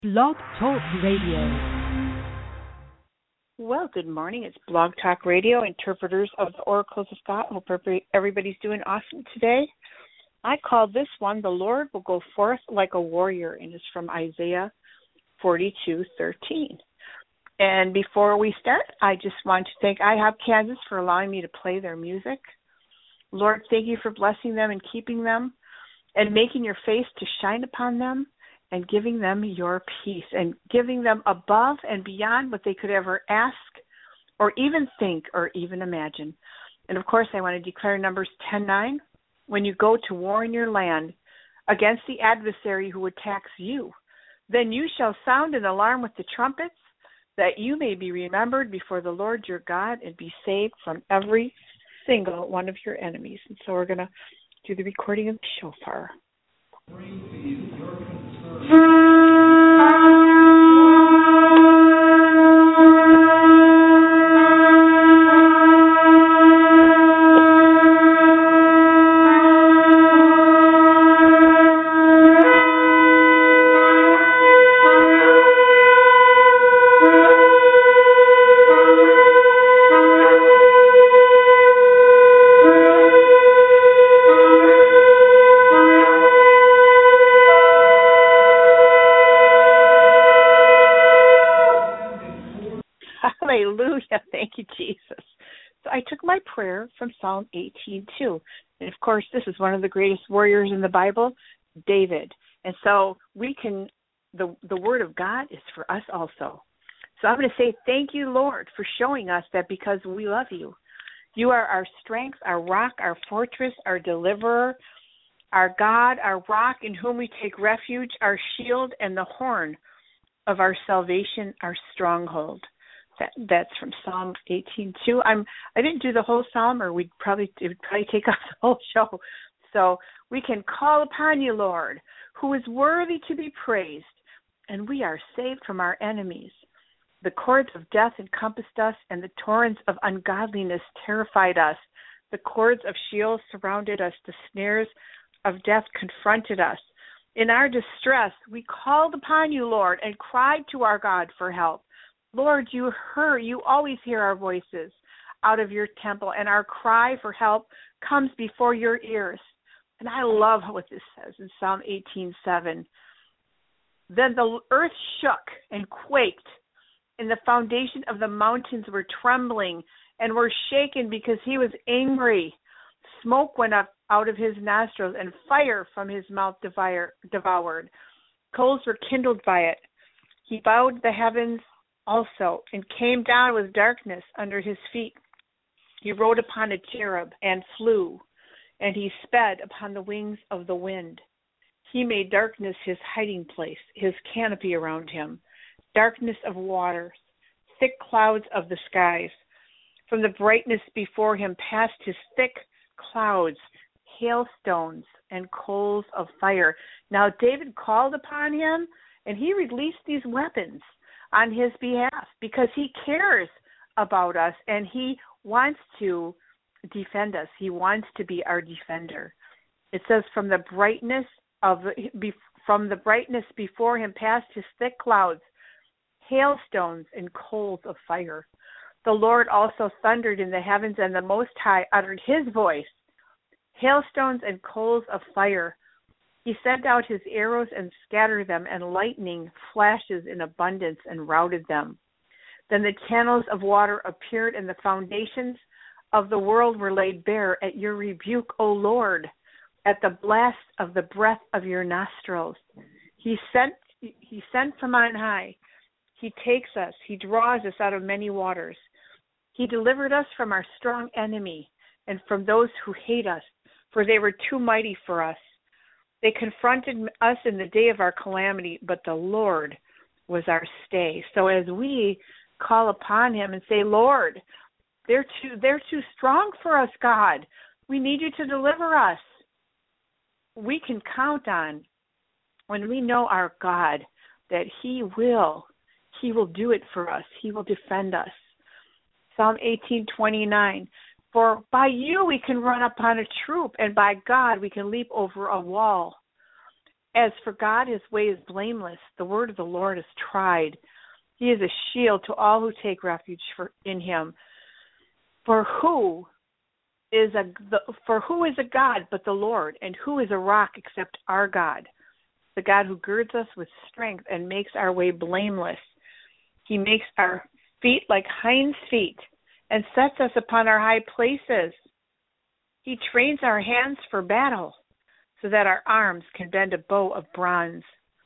Blog Talk Radio. Well, good morning. It's Blog Talk Radio, interpreters of the Oracles of God. Hope everybody's doing awesome today. I call this one, "The Lord Will Go Forth Like a Warrior," and it's from Isaiah 42:13. And before we start, I just want to thank IHOP Kansas for allowing me to play their music. Lord, thank you for blessing them and keeping them and making your face to shine upon them and giving them your peace and giving them above and beyond what they could ever ask or even think or even imagine. And, of course, I want to declare Numbers 10:9. When you go to war in your land against the adversary who attacks you, then you shall sound an alarm with the trumpets, that you may be remembered before the Lord your God and be saved from every single one of your enemies. And so we're going to do the recording of the shofar. Hallelujah. Thank you, Jesus. So I took my prayer from Psalm 18:2. And, of course, this is one of the greatest warriors in the Bible, David. And so we can, the Word of God is for us also. So I'm going to say thank you, Lord, for showing us that because we love you. You are our strength, our rock, our fortress, our deliverer, our God, our rock in whom we take refuge, our shield, and the horn of our salvation, our stronghold. That's from Psalm 18:2. I didn't do the whole psalm, or it would probably take off the whole show. So we can call upon you, Lord, who is worthy to be praised, and we are saved from our enemies. The cords of death encompassed us, and the torrents of ungodliness terrified us. The cords of Sheol surrounded us. The snares of death confronted us. In our distress, we called upon you, Lord, and cried to our God for help. Lord, you always hear our voices out of your temple, and our cry for help comes before your ears. And I love what this says in Psalm 18:7. Then the earth shook and quaked, and the foundation of the mountains were trembling and were shaken because he was angry. Smoke went up out of his nostrils, and fire from his mouth devoured. Coals were kindled by it. He bowed the heavens also, and came down with darkness under his feet. He rode upon a cherub and flew, and he sped upon the wings of the wind. He made darkness his hiding place, his canopy around him, darkness of waters, thick clouds of the skies. From the brightness before him passed his thick clouds, hailstones, and coals of fire. Now David called upon him, and he released these weapons on his behalf because he cares about us and he wants to defend us. He wants to be our defender. It says from the brightness before him passed his thick clouds, hailstones and coals of fire. The Lord also thundered in the heavens, and the Most High uttered his voice, hailstones and coals of fire. He sent out his arrows and scattered them, and lightning flashes in abundance and routed them. Then the channels of water appeared, and the foundations of the world were laid bare at your rebuke, O Lord, at the blast of the breath of your nostrils. He sent from on high. He takes us. He draws us out of many waters. He delivered us from our strong enemy and from those who hate us, for they were too mighty for us. They confronted us in the day of our calamity, but the Lord was our stay. So as we call upon him and say, Lord, they're too strong for us, God. We need you to deliver us. We can count on, when we know our God, that he will do it for us. He will defend us. Psalm 18:29. For by you we can run upon a troop, and by God we can leap over a wall. As for God, his way is blameless. The word of the Lord is tried. He is a shield to all who take refuge in him. For who is a God but the Lord, and who is a rock except our God? The God who girds us with strength and makes our way blameless. He makes our feet like hinds' feet and sets us upon our high places. He trains our hands for battle so that our arms can bend a bow of bronze.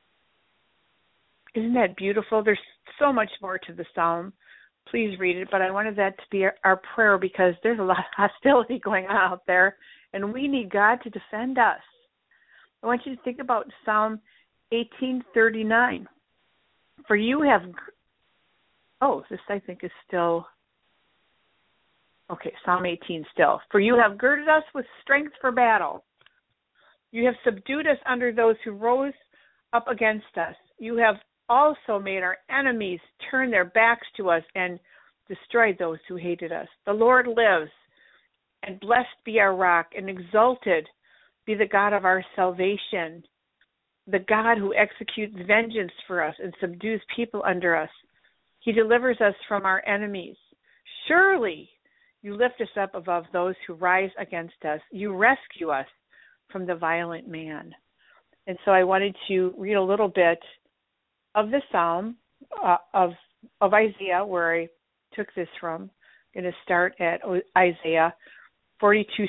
Isn't that beautiful? There's so much more to the psalm. Please read it, but I wanted that to be our prayer because there's a lot of hostility going on out there, and we need God to defend us. I want you to think about Psalm 18:39. For you have... this I think is still... Okay, Psalm 18 still. For you have girded us with strength for battle. You have subdued us under those who rose up against us. You have also made our enemies turn their backs to us and destroyed those who hated us. The Lord lives, and blessed be our rock, and exalted be the God of our salvation, the God who executes vengeance for us and subdues people under us. He delivers us from our enemies. Surely you lift us up above those who rise against us. You rescue us from the violent man. And so I wanted to read a little bit of the Psalm of Isaiah, where I took this from. I'm going to start at Isaiah 42:6.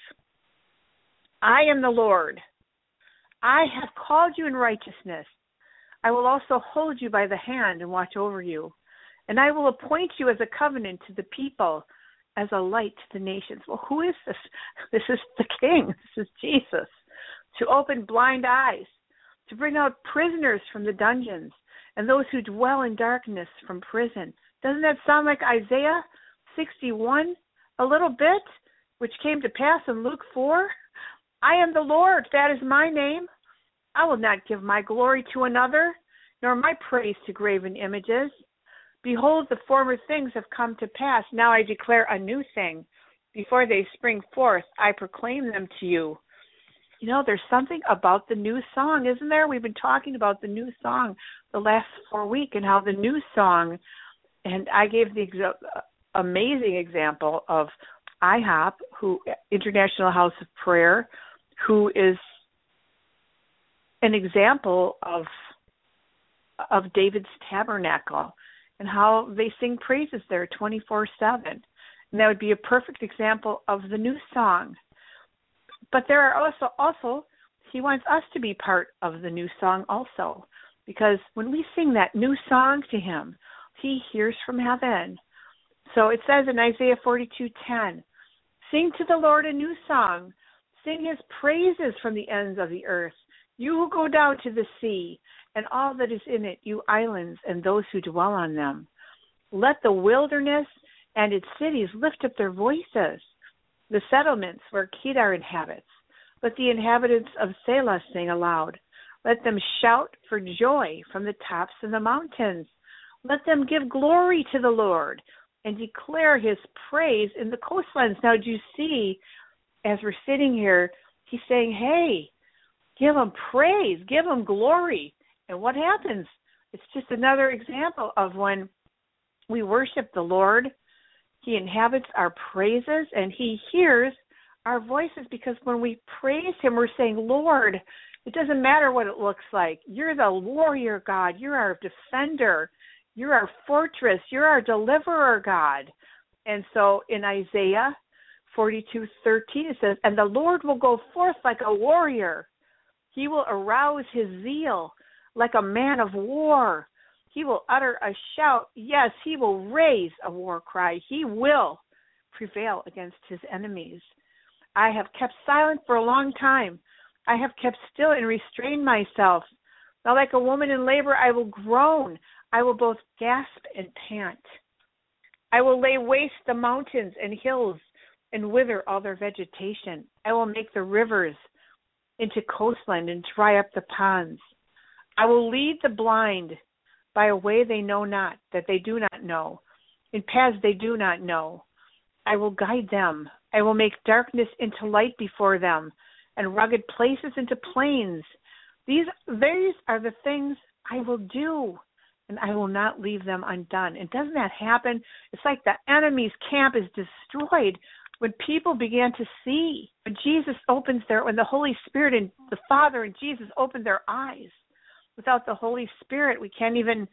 I am the Lord. I have called you in righteousness. I will also hold you by the hand and watch over you. And I will appoint you as a covenant to the people, as a light to the nations. Well, who is this? This is the King. This is Jesus. To open blind eyes, to bring out prisoners from the dungeons, and those who dwell in darkness from prison. Doesn't that sound like Isaiah 61 a little bit, which came to pass in Luke 4? I am the Lord, that is my name. I will not give my glory to another, nor my praise to graven images. Behold, the former things have come to pass. Now I declare a new thing. Before they spring forth, I proclaim them to you. You know, there's something about the new song, isn't there? We've been talking about the new song the last 4 weeks and how the new song, and I gave the amazing example of IHOP, International House of Prayer, who is an example of David's tabernacle and how they sing praises there 24/7. And that would be a perfect example of the new song. But there are also he wants us to be part of the new song also, because when we sing that new song to him, he hears from heaven. So it says in Isaiah 42:10, sing to the Lord a new song, sing his praises from the ends of the earth, you who go down to the sea, and all that is in it, you islands and those who dwell on them. Let the wilderness and its cities lift up their voices, the settlements where Kedar inhabits. Let the inhabitants of Selah sing aloud. Let them shout for joy from the tops of the mountains. Let them give glory to the Lord and declare his praise in the coastlands. Now, do you see, as we're sitting here, he's saying, hey, give him praise, give him glory. And what happens? It's just another example of when we worship the Lord, he inhabits our praises and he hears our voices, because when we praise him, we're saying, Lord, it doesn't matter what it looks like. You're the warrior God. You're our defender. You're our fortress. You're our deliverer, God. And so in Isaiah 42:13, it says, and the Lord will go forth like a warrior. He will arouse his zeal like a man of war. He will utter a shout. Yes, he will raise a war cry. He will prevail against his enemies. I have kept silent for a long time. I have kept still and restrained myself. Now like a woman in labor, I will groan. I will both gasp and pant. I will lay waste the mountains and hills and wither all their vegetation. I will make the rivers into coastland and dry up the ponds. I will lead the blind by a way they know not, that they do not know, in paths they do not know. I will guide them. I will make darkness into light before them, and rugged places into plains. These are the things I will do, and I will not leave them undone. And doesn't that happen? It's like the enemy's camp is destroyed when people began to see, when when the Holy Spirit and the Father and Jesus opened their eyes. Without the Holy Spirit, we can't even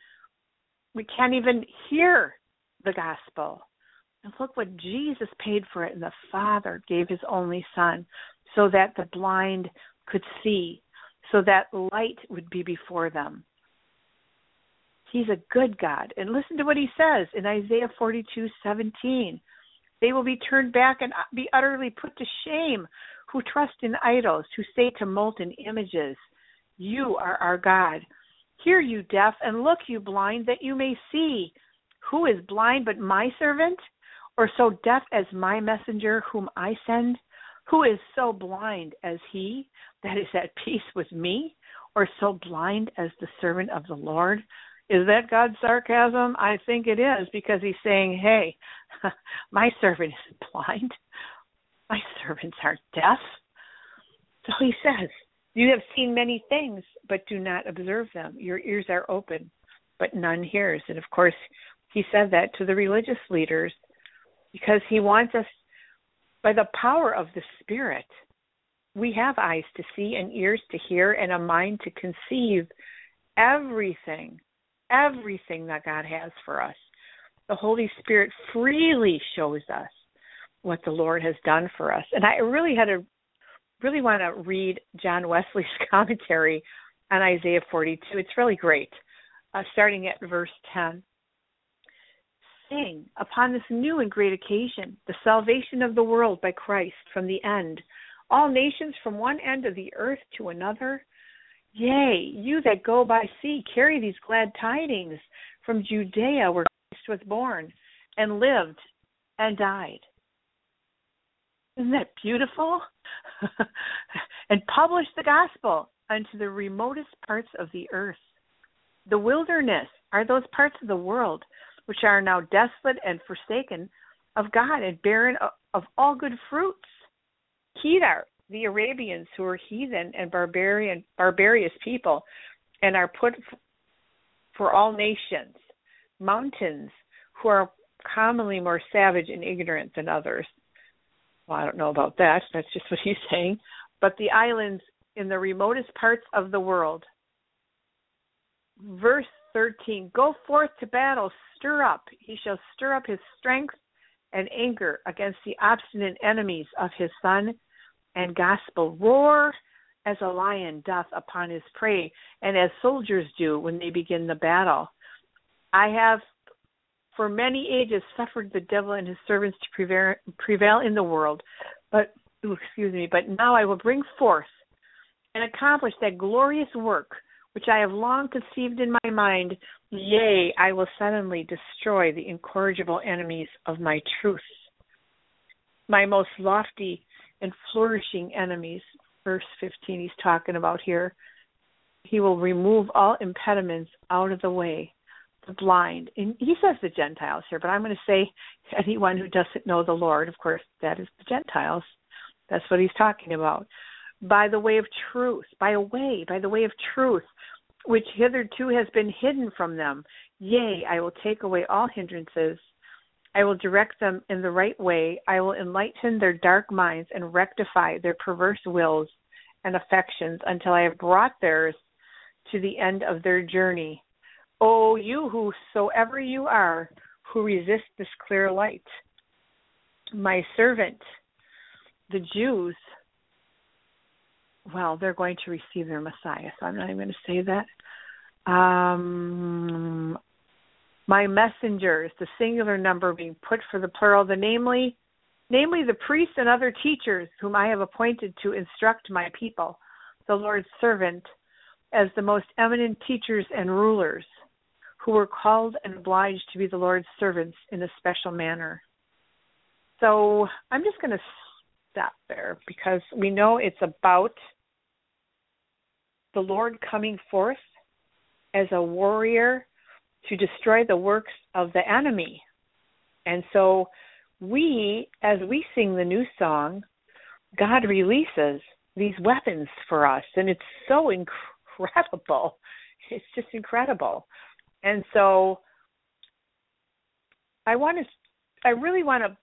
hear the gospel. And look what Jesus paid for it, and the Father gave his only Son so that the blind could see, so that light would be before them. He's a good God. And listen to what he says in Isaiah 42:17. They will be turned back and be utterly put to shame who trust in idols, who say to molten images, you are our God. Hear, you deaf, and look, you blind, that you may see. Who is blind but my servant? Or so deaf as my messenger whom I send? Who is so blind as he that is at peace with me? Or so blind as the servant of the Lord? Is that God's sarcasm? I think it is, because he's saying, hey, my servant isn't blind. My servants aren't deaf. So he says, you have seen many things, but do not observe them. Your ears are open, but none hears. And of course, he said that to the religious leaders because he wants us, by the power of the Spirit, we have eyes to see and ears to hear and a mind to conceive everything that God has for us. The Holy Spirit freely shows us what the Lord has done for us. And I really want to read John Wesley's commentary on Isaiah 42. It's really great, starting at verse 10. Sing upon this new and great occasion, the salvation of the world by Christ from the end, all nations from one end of the earth to another. Yea, you that go by sea, carry these glad tidings from Judea where Christ was born and lived and died. Isn't that beautiful? And publish the gospel unto the remotest parts of the earth. The wilderness are those parts of the world which are now desolate and forsaken of God and barren of all good fruits. Kedar, the Arabians, who are heathen and barbarous people, and are put for all nations. Mountains, who are commonly more savage and ignorant than others. Well, I don't know about that. That's just what he's saying. But the islands in the remotest parts of the world. Verse 13, go forth to battle, stir up. He shall stir up his strength and anger against the obstinate enemies of his Son and gospel. Roar as a lion doth upon his prey, and as soldiers do when they begin the battle. I have for many ages suffered the devil and his servants to prevail in the world, but now I will bring forth and accomplish that glorious work which I have long conceived in my mind. Yea, I will suddenly destroy the incorrigible enemies of my truth. My most lofty and flourishing enemies, verse 15 he's talking about here. He will remove all impediments out of the way, the blind. And he says the Gentiles here, but I'm going to say anyone who doesn't know the Lord. Of course, that is the Gentiles. That's what he's talking about. By the way of truth, by the way of truth, which hitherto has been hidden from them. Yea, I will take away all hindrances. I will direct them in the right way. I will enlighten their dark minds and rectify their perverse wills and affections until I have brought theirs to the end of their journey. O you whosoever you are, who resist this clear light. My servant, the Jews, well, they're going to receive their Messiah, so I'm not even going to say that. My messengers, the singular number being put for the plural, namely the priests and other teachers whom I have appointed to instruct my people, the Lord's servant, as the most eminent teachers and rulers, who were called and obliged to be the Lord's servants in a special manner. So I'm just going to stop there because we know it's about the Lord coming forth as a warrior to destroy the works of the enemy. And so as we sing the new song, God releases these weapons for us. And it's so incredible. It's just incredible. And so I really want to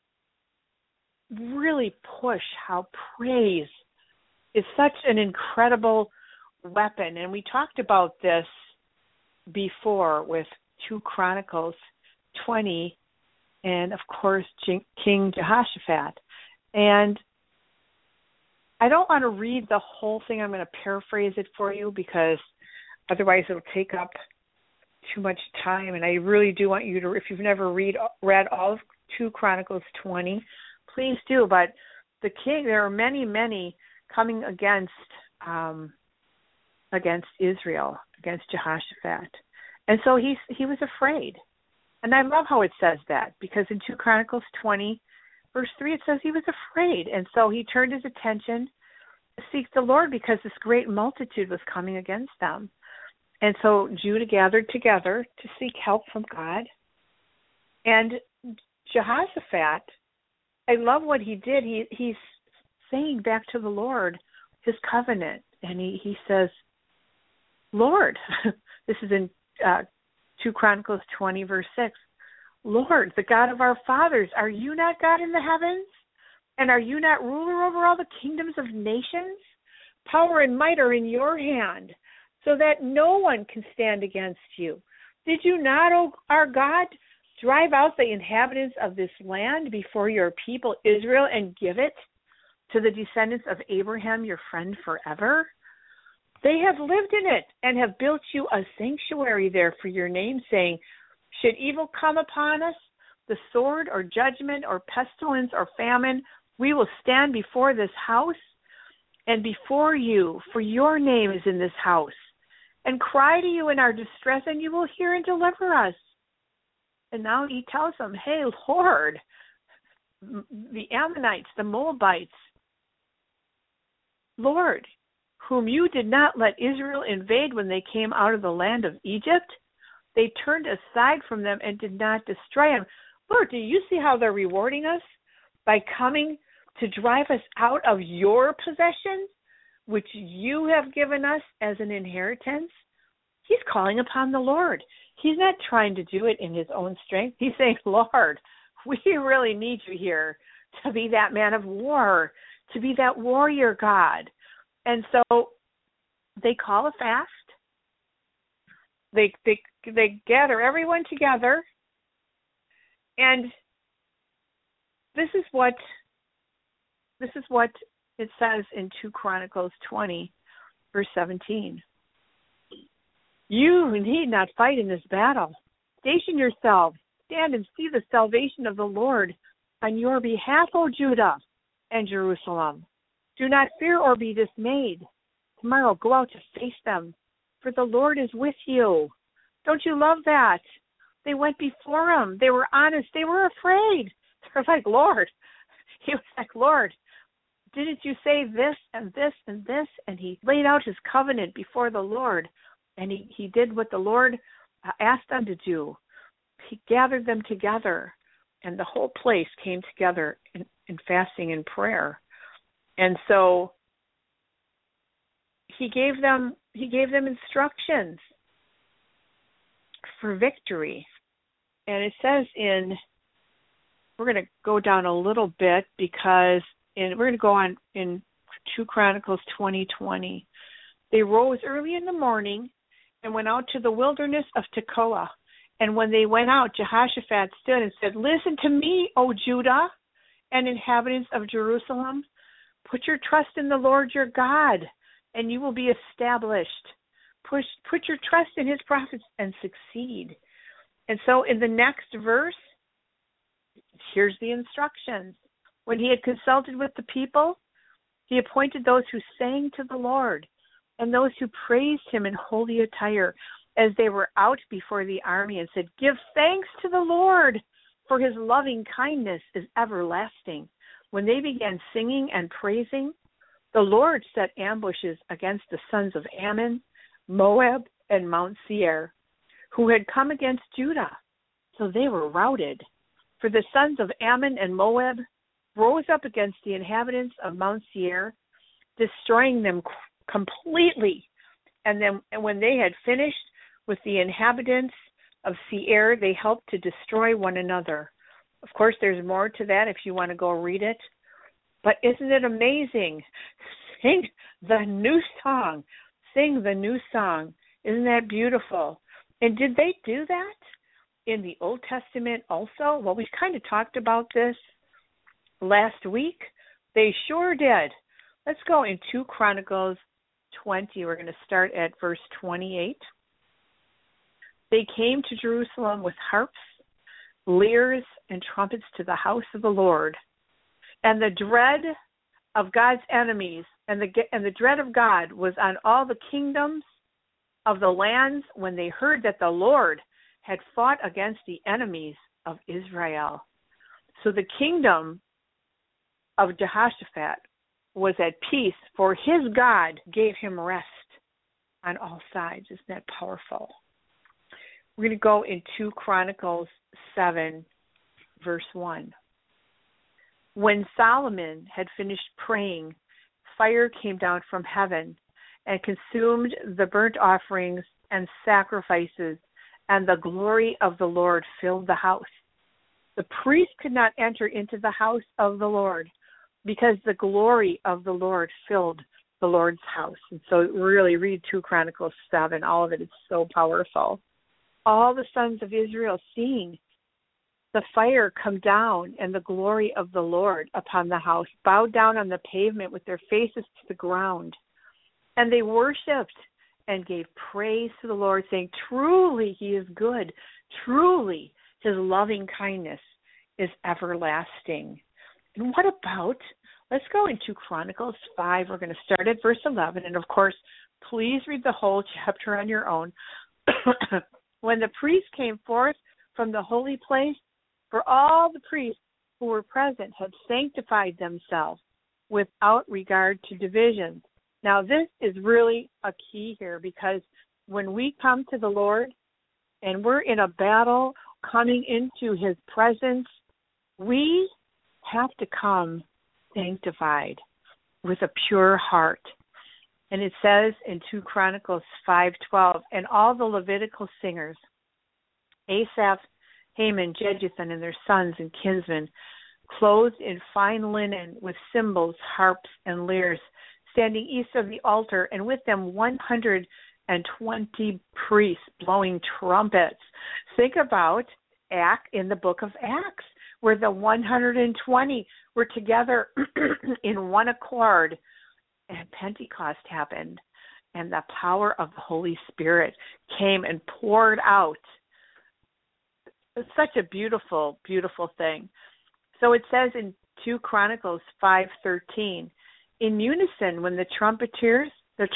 really push how praise is such an incredible weapon. And we talked about this before with 2 Chronicles 20 and, of course, King Jehoshaphat. And I don't want to read the whole thing. I'm going to paraphrase it for you because otherwise it'll take up too much time. And I really do want you to, if you've never read all of 2 Chronicles 20, please do. But the king, there are many, many coming against Israel, against Jehoshaphat. And so he was afraid. And I love how it says that, because in 2 Chronicles 20, verse 3, it says he was afraid. And so he turned his attention to seek the Lord because this great multitude was coming against them. And so Judah gathered together to seek help from God. And Jehoshaphat, I love what he did. He's saying back to the Lord his covenant. And he says, Lord, this is in 2 Chronicles 20, verse 6, Lord, the God of our fathers, are you not God in the heavens? And are you not ruler over all the kingdoms of nations? Power and might are in your hand, so that no one can stand against you. Did you not, O our God, drive out the inhabitants of this land before your people Israel and give it to the descendants of Abraham, your friend, forever? They have lived in it and have built you a sanctuary there for your name, saying, should evil come upon us, the sword or judgment or pestilence or famine, we will stand before this house and before you, for your name is in this house, and cry to you in our distress, and you will hear and deliver us. And now he tells them, hey, Lord, the Ammonites, the Moabites, Lord, whom you did not let Israel invade when they came out of the land of Egypt, they turned aside from them and did not destroy them. Lord, do you see how they're rewarding us by coming to drive us out of your possessions, which you have given us as an inheritance? He's calling upon the Lord. He's not trying to do it in his own strength. He's saying, Lord, we really need you here to be that man of war, to be that warrior God. And so they call a fast. They gather everyone together, and this is what it says in 2 Chronicles 20, verse 17. You need not fight in this battle. Station yourselves, stand and see the salvation of the Lord on your behalf, O Judah and Jerusalem. Do not fear or be dismayed. Tomorrow go out to face them, for the Lord is with you. Don't you love that? They went before him. They were honest. They were afraid. They're like, Lord. He was like, Lord, didn't you say this and this and this? And he laid out his covenant before the Lord. And he did what the Lord asked them to do. He gathered them together. And the whole place came together in fasting and prayer. And so he gave them instructions for victory. And it says we're going to go down a little bit because we're going to go on in 2 Chronicles 20:20. They rose early in the morning and went out to the wilderness of Tekoa. And when they went out, Jehoshaphat stood and said, listen to me, O Judah and inhabitants of Jerusalem. Put your trust in the Lord your God, and you will be established. Put your trust in his prophets and succeed. And so in the next verse, here's the instructions. When he had consulted with the people, he appointed those who sang to the Lord and those who praised him in holy attire as they were out before the army, and said, give thanks to the Lord, for his loving kindness is everlasting. When they began singing and praising, the Lord set ambushes against the sons of Ammon, Moab, and Mount Seir, who had come against Judah. So they were routed. For the sons of Ammon and Moab rose up against the inhabitants of Mount Seir, destroying them completely And when they had finished with the inhabitants of Seir, they helped to destroy one another. Of course, there's more to that if you want to go read it. But isn't it amazing? Sing the new song. Sing the new song. Isn't that beautiful? And did they do that in the Old Testament also? Well, we kind of talked about this last week. They sure did. Let's go in 2 Chronicles 20. We're going to start at verse 28. They came to Jerusalem with harps, lyres, and trumpets to the house of the Lord. And the dread of God's enemies and the dread of God was on all the kingdoms of the lands when they heard that the Lord had fought against the enemies of Israel. So the kingdom of Jehoshaphat was at peace, for his God gave him rest on all sides. Isn't that powerful? We're going to go in 2 Chronicles 7, verse 1. When Solomon had finished praying, fire came down from heaven and consumed the burnt offerings and sacrifices, and the glory of the Lord filled the house. The priest could not enter into the house of the Lord because the glory of the Lord filled the Lord's house. And so really read 2 Chronicles 7. All of it is so powerful. All the sons of Israel seeing the fire come down and the glory of the Lord upon the house, bowed down on the pavement with their faces to the ground. And they worshipped and gave praise to the Lord, saying, truly he is good. Truly his loving kindness is everlasting. And what about, let's go into Chronicles 5. We're going to start at verse 11. And of course, please read the whole chapter on your own. When the priest came forth from the holy place, for all the priests who were present had sanctified themselves without regard to divisions. Now, this is really a key here, because when we come to the Lord and we're in a battle coming into his presence, we have to come sanctified with a pure heart. And it says in 2 Chronicles 5:12, and all the Levitical singers, Asaph, Heman, Jeduthun, and their sons and kinsmen, clothed in fine linen with cymbals, harps, and lyres, standing east of the altar, and with them 120 priests blowing trumpets. Think about in the book of Acts, where the 120 were together in one accord, and Pentecost happened, and the power of the Holy Spirit came and poured out. It's such a beautiful, beautiful thing. So it says in 2 Chronicles 5:13, in unison when the trumpeters,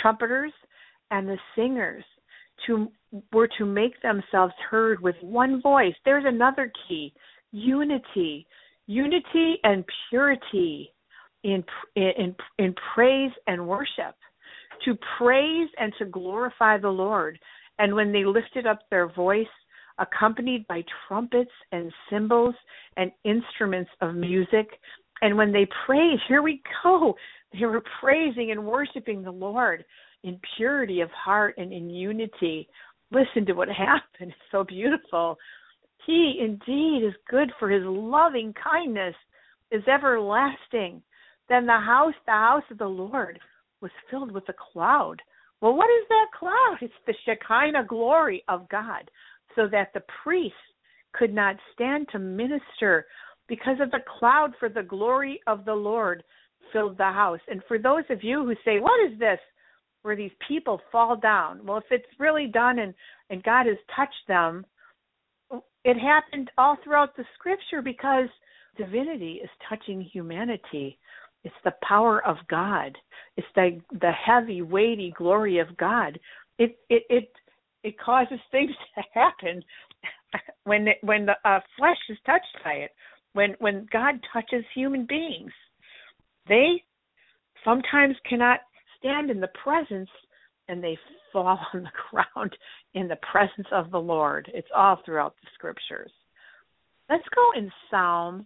and the singers were to make themselves heard with one voice. There's another key: unity and purity in praise and worship, to praise and to glorify the Lord. And when they lifted up their voice, accompanied by trumpets and cymbals and instruments of music. And when they prayed, here we go, they were praising and worshiping the Lord in purity of heart and in unity. Listen to what happened. It's so beautiful. He indeed is good, for his loving kindness is everlasting. Then the house of the Lord was filled with a cloud. Well, what is that cloud? It's the Shekinah glory of God, so that the priests could not stand to minister because of the cloud, for the glory of the Lord filled the house. And for those of you who say, what is this, where these people fall down? Well, if it's really done and God has touched them, it happened all throughout the scripture, because divinity is touching humanity. It's the power of God. It's the heavy, weighty glory of God. It causes things to happen when the flesh is touched by it. When God touches human beings, they sometimes cannot stand in the presence, and they fall on the ground in the presence of the Lord. It's all throughout the scriptures. Let's go in Psalm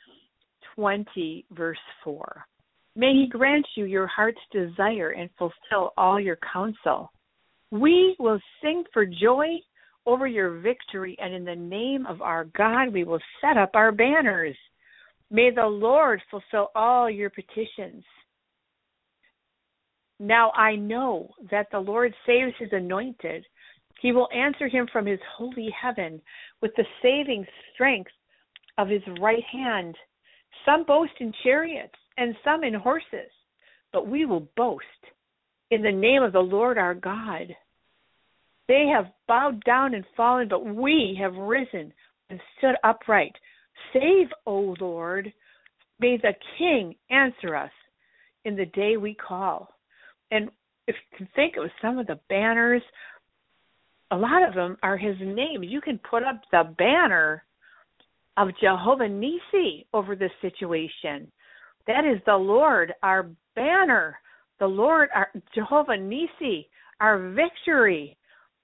20, verse 4. May he grant you your heart's desire and fulfill all your counsel. We will sing for joy over your victory, and in the name of our God, we will set up our banners. May the Lord fulfill all your petitions. Now I know that the Lord saves his anointed. He will answer him from his holy heaven with the saving strength of his right hand. Some boast in chariots and some in horses, but we will boast in the name of the Lord our God. They have bowed down and fallen, but we have risen and stood upright. Save, O Lord. May the King answer us in the day we call. And if you can think of some of the banners, a lot of them are his name. You can put up the banner of Jehovah Nisi over this situation. That is the Lord, our banner. The Lord, our Jehovah Nisi, our victory.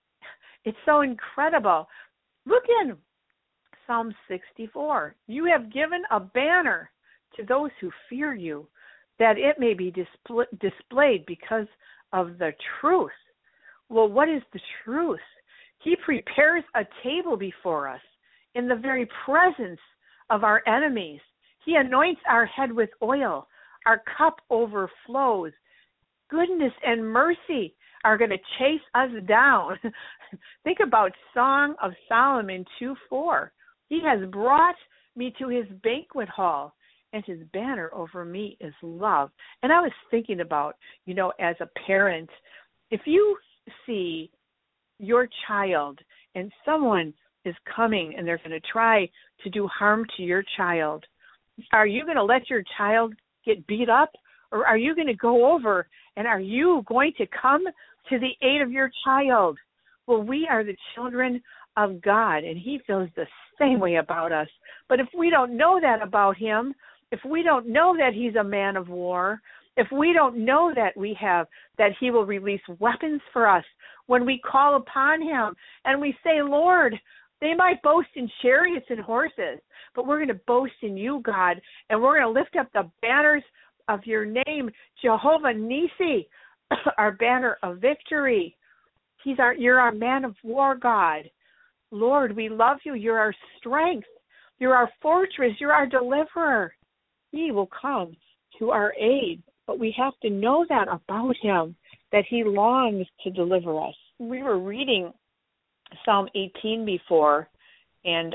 It's so incredible. Look in Psalm 64. You have given a banner to those who fear you, that it may be displayed because of the truth. Well, what is the truth? He prepares a table before us in the very presence of our enemies. He anoints our head with oil. Our cup overflows. Goodness and mercy are going to chase us down. Think about Song of Solomon 2:4. He has brought me to his banquet hall, and his banner over me is love. And I was thinking about, as a parent, if you see your child and someone is coming and they're going to try to do harm to your child, are you going to let your child get beat up? Or are you going to go over and are you going to come to the aid of your child? Well, we are the children of God, and he feels the same way about us. But if we don't know that about him, if we don't know that he's a man of war, if we don't know that that he will release weapons for us when we call upon him and we say, Lord, they might boast in chariots and horses, but we're going to boast in you, God, and we're going to lift up the banners of your name, Jehovah Nisi, our banner of victory. You're our man of war, God. Lord, we love you. You're our strength. You're our fortress. You're our deliverer. He will come to our aid, but we have to know that about him, that he longs to deliver us. We were reading Psalm 18 before, and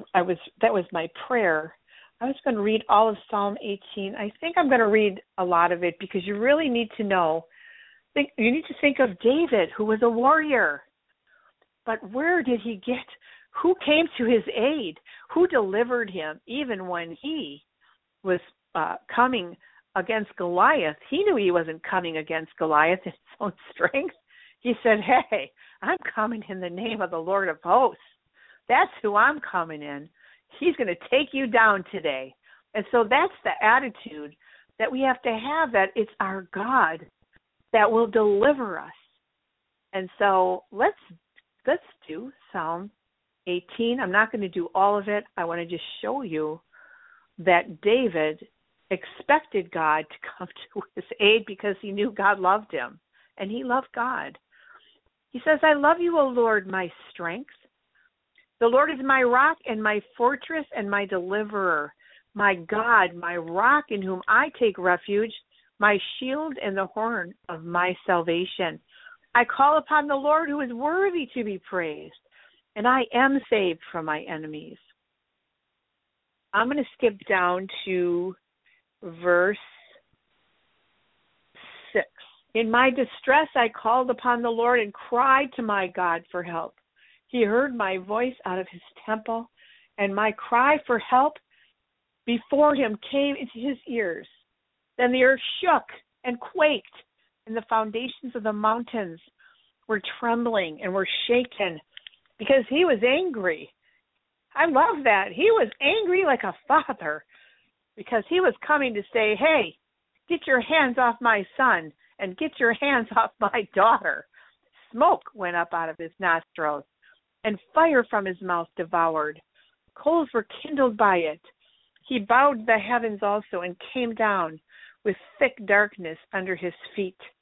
that was my prayer. I was going to read all of Psalm 18. I think I'm going to read a lot of it because you really need to know. You need to think of David, who was a warrior. But where did he get? Who came to his aid? Who delivered him even when he was coming against Goliath? He knew he wasn't coming against Goliath in his own strength. He said, hey, I'm coming in the name of the Lord of hosts. That's who I'm coming in. He's going to take you down today. And so that's the attitude that we have to have, that it's our God that will deliver us. And so let's do Psalm 18. I'm not going to do all of it. I want to just show you that David expected God to come to his aid because he knew God loved him, and he loved God. He says, I love you, O Lord, my strength. The Lord is my rock and my fortress and my deliverer, my God, my rock in whom I take refuge, my shield and the horn of my salvation. I call upon the Lord who is worthy to be praised, and I am saved from my enemies. I'm going to skip down to verse 6. In my distress I called upon the Lord and cried to my God for help. He heard my voice out of his temple, and my cry for help before him came into his ears. Then the earth shook and quaked, and the foundations of the mountains were trembling and were shaken because he was angry. I love that. He was angry like a father because he was coming to say, hey, get your hands off my son and get your hands off my daughter. Smoke went up out of his nostrils, and fire from his mouth devoured. Coals were kindled by it. He bowed the heavens also and came down with thick darkness under his feet.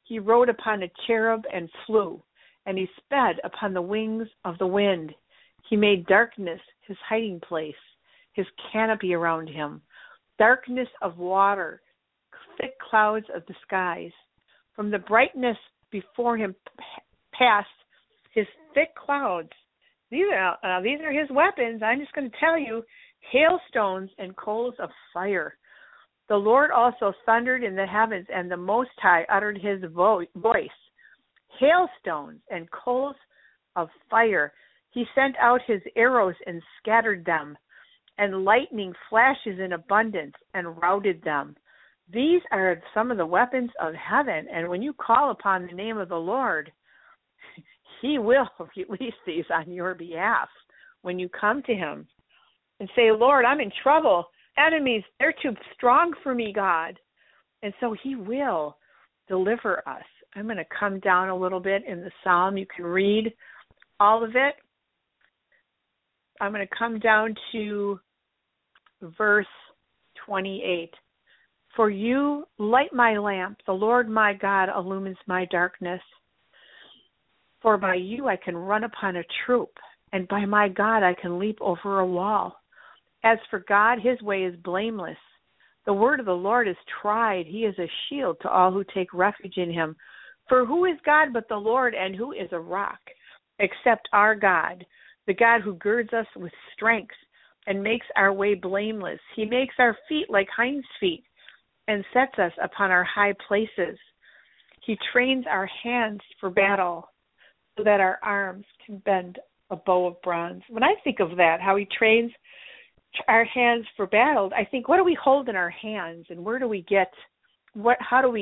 He rode upon a cherub and flew, and he sped upon the wings of the wind. He made darkness his hiding place, his canopy around him, darkness of water, thick clouds of the skies. From the brightness before him passed his thick clouds. These are his weapons. I'm just going to tell you, hailstones and coals of fire. The Lord also thundered in the heavens, and the Most High uttered his voice. Hailstones and coals of fire. He sent out his arrows and scattered them, and lightning flashes in abundance and routed them. These are some of the weapons of heaven, and when you call upon the name of the Lord, he will release these on your behalf when you come to him and say, Lord, I'm in trouble. Enemies, they're too strong for me, God. And so he will deliver us. I'm going to come down a little bit in the Psalm. You can read all of it. I'm going to come down to verse 28. For you light my lamp. The Lord my God illumines my darkness. For by you I can run upon a troop, and by my God I can leap over a wall. As for God, his way is blameless. The word of the Lord is tried. He is a shield to all who take refuge in him. For who is God but the Lord, and who is a rock, except our God, the God who girds us with strength and makes our way blameless. He makes our feet like hinds' feet and sets us upon our high places. He trains our hands for battle so that our arms can bend a bow of bronze. When I think of that, how he trains our hands for battle, I think, what do we hold in our hands, and where do we get? How does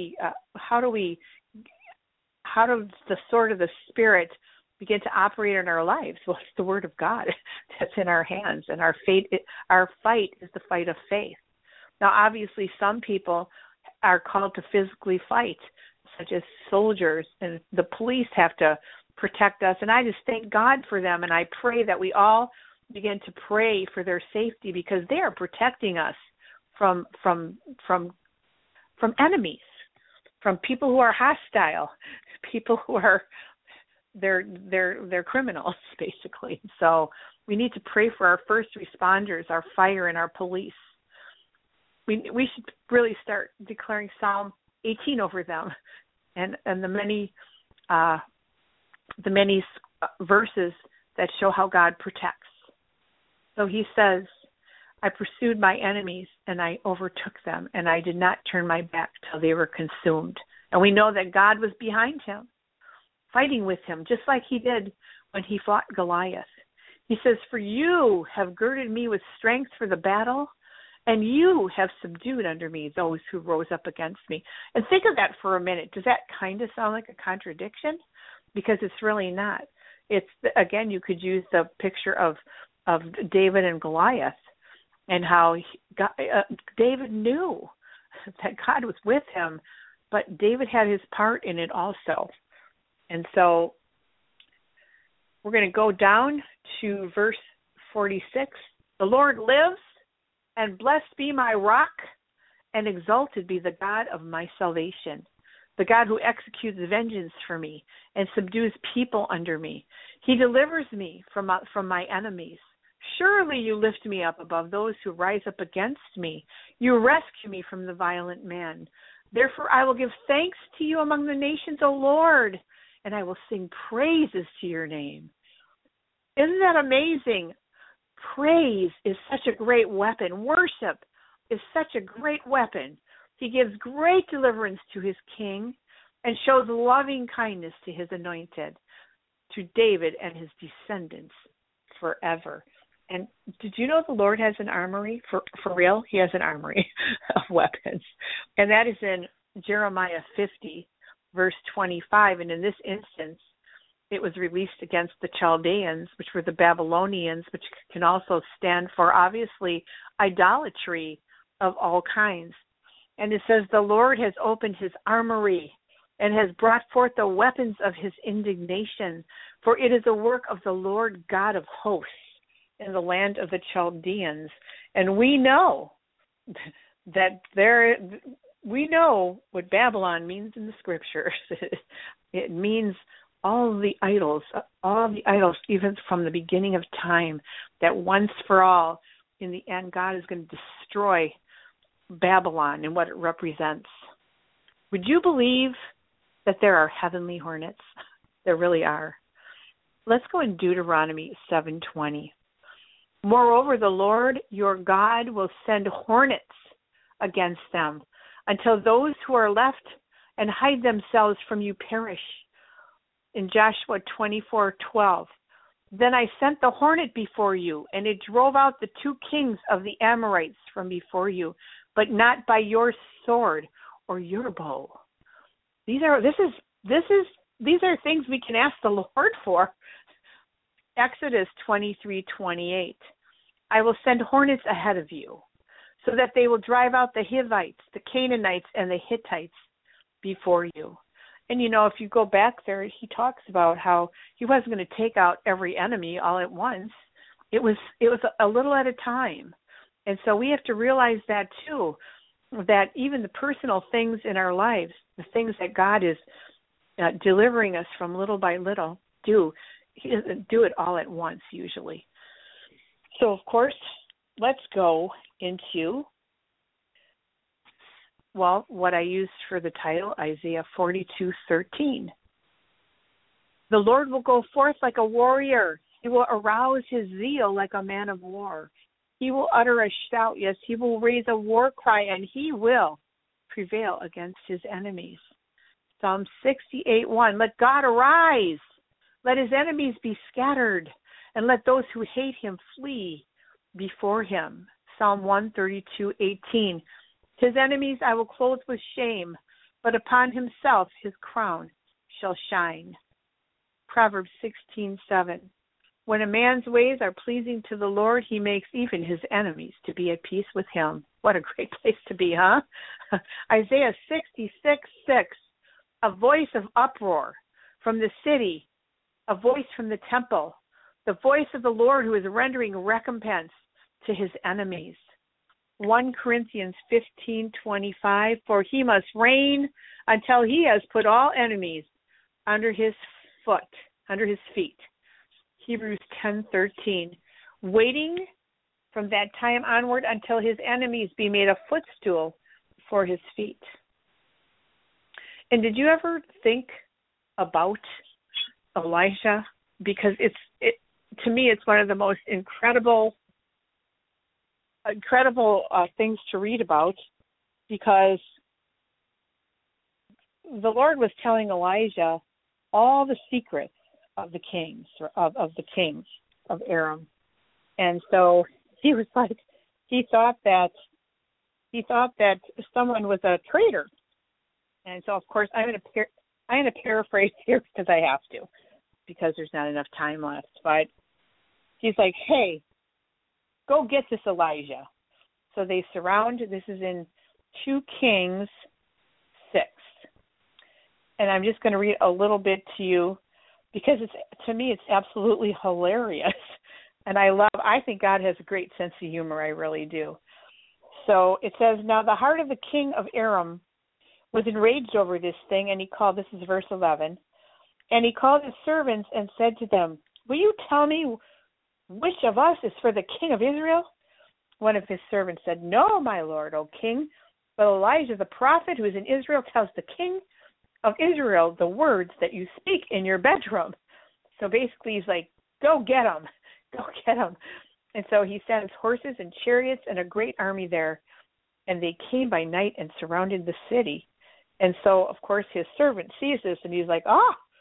the sword of the Spirit begin to operate in our lives? Well, it's the Word of God that's in our hands, and our fight is the fight of faith. Now, obviously, some people are called to physically fight, such as soldiers, and the police have to protect us, and I just thank God for them, and I pray that we all begin to pray for their safety, because they are protecting us from enemies, from people who are hostile, people who are they're criminals, basically. So we need to pray for our first responders, our fire, and our police. We should really start declaring Psalm 18 over them, and the many verses that show how God protects. So he says, I pursued my enemies and I overtook them, and I did not turn my back till they were consumed. And we know that God was behind him, fighting with him, just like he did when he fought Goliath. He says, for you have girded me with strength for the battle, and you have subdued under me those who rose up against me. And think of that for a minute. Does that kind of sound like a contradiction? Because it's really not. It's, again, you could use the picture of David and Goliath, and how David knew that God was with him, but David had his part in it also. And so we're going to go down to verse 46. The Lord lives, and blessed be my rock, and exalted be the God of my salvation, the God who executes vengeance for me and subdues people under me. He delivers me from my enemies. Surely you lift me up above those who rise up against me. You rescue me from the violent man. Therefore I will give thanks to you among the nations, O Lord, and I will sing praises to your name. Isn't that amazing? Praise is such a great weapon. Worship is such a great weapon. He gives great deliverance to his king and shows loving kindness to his anointed, to David and his descendants forever. And did you know the Lord has an armory? For real? He has an armory of weapons. And that is in Jeremiah 50, verse 25. And in this instance, it was released against the Chaldeans, which were the Babylonians, which can also stand for, obviously, idolatry of all kinds. And it says, the Lord has opened his armory and has brought forth the weapons of his indignation, for it is a work of the Lord God of hosts in the land of the Chaldeans. And we know that we know what Babylon means in the scriptures. It means all the idols, even from the beginning of time, that once for all, in the end, God is going to destroy Babylon and what it represents. Would you believe that there are heavenly hornets? There really are. Let's go in Deuteronomy 7:20. Moreover, the Lord your God will send hornets against them until those who are left and hide themselves from you perish. In Joshua 24:12, then I sent the hornet before you, and it drove out the 2 kings of the Amorites from before you, but not by your sword or your bow. These are things we can ask the Lord for. Exodus 23:28. I will send hornets ahead of you, so that they will drive out the Hivites, the Canaanites, and the Hittites before you. And if you go back there, he talks about how he wasn't going to take out every enemy all at once. It was a little at a time. And so we have to realize that too, that even the personal things in our lives, the things that God is delivering us from little by little, he doesn't do it all at once usually. So, of course, let's go into, what I used for the title, Isaiah 42:13. The Lord will go forth like a warrior. He will arouse his zeal like a man of war. He will utter a shout. Yes, he will raise a war cry, and he will prevail against his enemies. Psalm 68:1. Let God arise. Let his enemies be scattered, and let those who hate him flee before him. Psalm 132:18. His enemies I will clothe with shame, but upon himself his crown shall shine. Proverbs 16:7. When a man's ways are pleasing to the Lord, he makes even his enemies to be at peace with him. What a great place to be, huh? Isaiah 66:6. A voice of uproar from the city, a voice from the temple, the voice of the Lord who is rendering recompense to his enemies. 1 Corinthians 15:25, for he must reign until he has put all enemies under his feet. Hebrews 10:13, waiting from that time onward until his enemies be made a footstool for his feet. And did you ever think about Elijah? Because to me, it's one of the most incredible things to read about, because the Lord was telling Elijah all the secrets of the kings, of Aram. And so he was like, he thought that someone was a traitor. And so, of course, I'm going to paraphrase here because I have to, because there's not enough time left. But he's like, hey, go get this Elijah. So they surround, this is in 2 Kings 6. And I'm just going to read a little bit to you, because to me it's absolutely hilarious. And I think God has a great sense of humor, I really do. So it says, now the heart of the king of Aram was enraged over this thing, and this is verse 11, and he called his servants and said to them, will you tell me which of us is for the king of Israel? One of his servants said, no, my lord, O king, but Elijah the prophet who is in Israel tells the king of Israel the words that you speak in your bedroom. So basically he's like, go get him. And so he sends horses and chariots and a great army there, and they came by night and surrounded the city. And so, of course, his servant sees this, and he's like,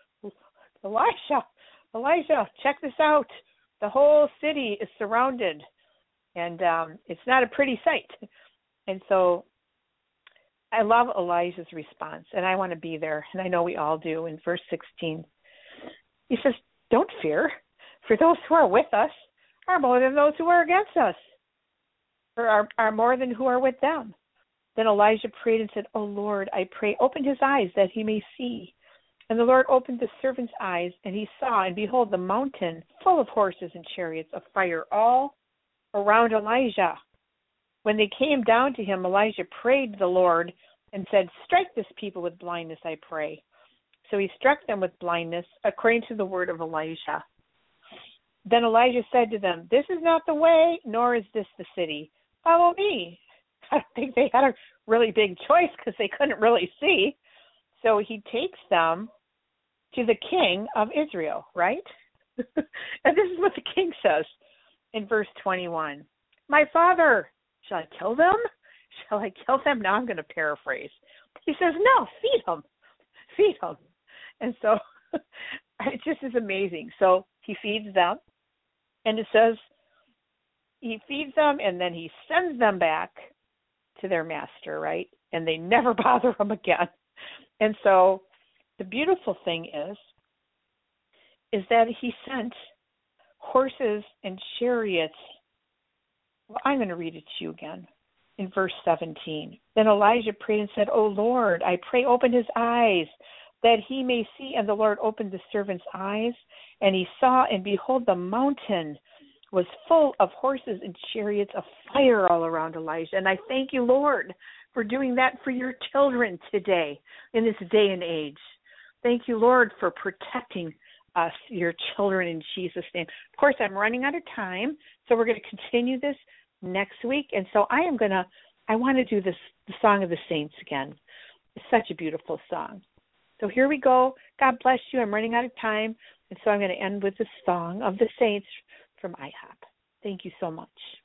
Elijah, check this out. The whole city is surrounded, and it's not a pretty sight. And so I love Elijah's response, and I want to be there, and I know we all do. In verse 16, he says, don't fear, for those who are with us are more than those who are against us, or are more than who are with them. Then Elijah prayed and said, O Lord, I pray, open his eyes that he may see. And the Lord opened the servant's eyes, and he saw, and behold, the mountain full of horses and chariots of fire all around Elijah. When they came down to him, Elijah prayed the Lord and said, "Strike this people with blindness, I pray." So he struck them with blindness, according to the word of Elijah. Then Elijah said to them, "This is not the way, nor is this the city. Follow me." I don't think they had a really big choice because they couldn't really see. So he takes them to the king of Israel, right? And this is what the king says in verse 21. "My father, shall I kill them? Shall I kill them?" Now I'm going to paraphrase. He says, "No, feed them. Feed them." And so it just is amazing. So he feeds them. And it says he feeds them and then he sends them back to their master, right? And they never bother him again. And so the beautiful thing is that he sent horses and chariots. Well, I'm going to read it to you again in verse 17. Then Elijah prayed and said, "O Lord, I pray, open his eyes that he may see." And the Lord opened the servant's eyes, and he saw, and behold, the mountain was full of horses and chariots of fire all around Elijah. And I thank you, Lord, for doing that for your children today in this day and age. Thank you, Lord, for protecting us, your children, in Jesus' name. Of course, I'm running out of time, so we're going to continue this next week. And so I want to do the Song of the Saints again. It's such a beautiful song. So here we go. God bless you. I'm running out of time, and so I'm going to end with the Song of the Saints from IHOP. Thank you so much.